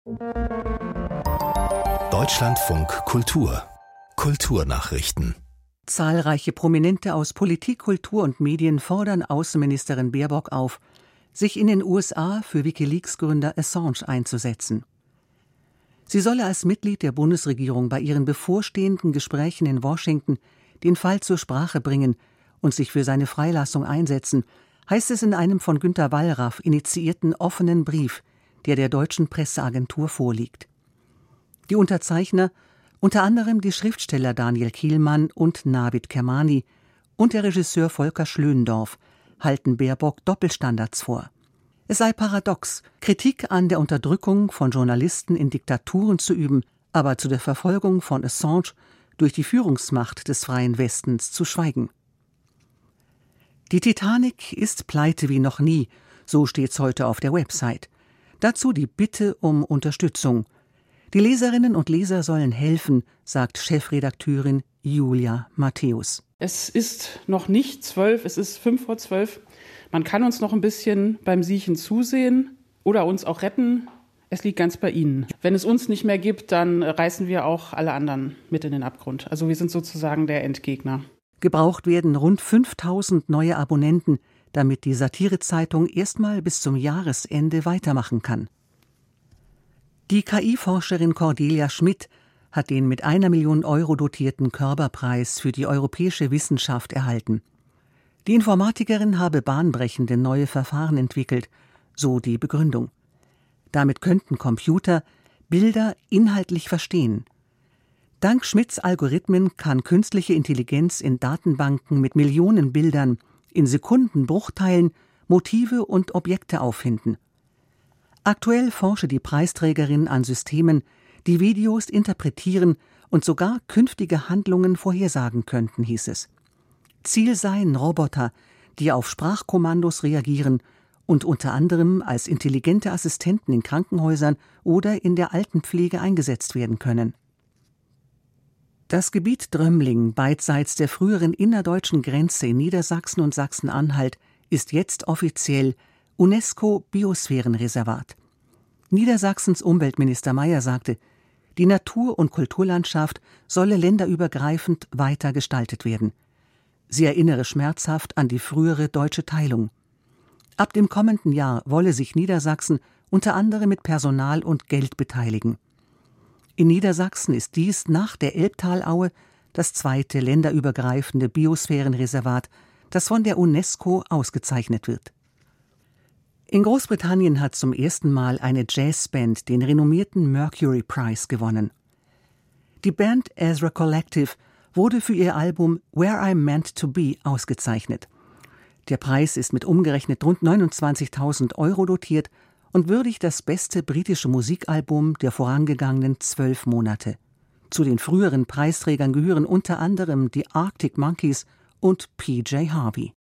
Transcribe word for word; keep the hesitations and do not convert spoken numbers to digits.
Deutschlandfunk Kultur Kulturnachrichten. Zahlreiche Prominente aus Politik, Kultur und Medien fordern Außenministerin Baerbock auf, sich in den U S A für WikiLeaks-Gründer Assange einzusetzen. Sie solle als Mitglied der Bundesregierung bei ihren bevorstehenden Gesprächen in Washington den Fall zur Sprache bringen und sich für seine Freilassung einsetzen, heißt es in einem von Günter Wallraff initiierten offenen Brief, der der deutschen Presseagentur vorliegt. Die Unterzeichner, unter anderem die Schriftsteller Daniel Kehlmann und Navid Kermani und der Regisseur Volker Schlöndorff, halten Baerbock Doppelstandards vor. Es sei paradox, Kritik an der Unterdrückung von Journalisten in Diktaturen zu üben, aber zu der Verfolgung von Assange durch die Führungsmacht des Freien Westens zu schweigen. Die Titanic ist pleite wie noch nie, so steht's heute auf der Website. Dazu die Bitte um Unterstützung. Die Leserinnen und Leser sollen helfen, sagt Chefredakteurin Julia Matthäus. Es ist noch nicht zwölf, es ist fünf vor zwölf. Man kann uns noch ein bisschen beim Siechen zusehen oder uns auch retten. Es liegt ganz bei Ihnen. Wenn es uns nicht mehr gibt, dann reißen wir auch alle anderen mit in den Abgrund. Also wir sind sozusagen der Endgegner. Gebraucht werden rund fünftausend neue Abonnenten, damit die Satirezeitung erstmal bis zum Jahresende weitermachen kann. Die K I-Forscherin Cordelia Schmidt hat den mit einer Million Euro dotierten Körberpreis für die europäische Wissenschaft erhalten. Die Informatikerin habe bahnbrechende neue Verfahren entwickelt, so die Begründung. Damit könnten Computer Bilder inhaltlich verstehen. Dank Schmidts Algorithmen kann künstliche Intelligenz in Datenbanken mit Millionen Bildern in Sekundenbruchteilen Motive und Objekte auffinden. Aktuell forsche die Preisträgerin an Systemen, die Videos interpretieren und sogar künftige Handlungen vorhersagen könnten, hieß es. Ziel seien Roboter, die auf Sprachkommandos reagieren und unter anderem als intelligente Assistenten in Krankenhäusern oder in der Altenpflege eingesetzt werden können. Das Gebiet Drömling, beidseits der früheren innerdeutschen Grenze in Niedersachsen und Sachsen-Anhalt, ist jetzt offiziell UNESCO-Biosphärenreservat. Niedersachsens Umweltminister Mayer sagte, die Natur- und Kulturlandschaft solle länderübergreifend weiter gestaltet werden. Sie erinnere schmerzhaft an die frühere deutsche Teilung. Ab dem kommenden Jahr wolle sich Niedersachsen unter anderem mit Personal und Geld beteiligen. In Niedersachsen ist dies nach der Elbtalaue das zweite länderübergreifende Biosphärenreservat, das von der UNESCO ausgezeichnet wird. In Großbritannien hat zum ersten Mal eine Jazzband den renommierten Mercury Prize gewonnen. Die Band Ezra Collective wurde für ihr Album Where I'm Meant to Be ausgezeichnet. Der Preis ist mit umgerechnet rund neunundzwanzigtausend Euro dotiert und würdigt das beste britische Musikalbum der vorangegangenen zwölf Monate. Zu den früheren Preisträgern gehören unter anderem die Arctic Monkeys und P J Harvey.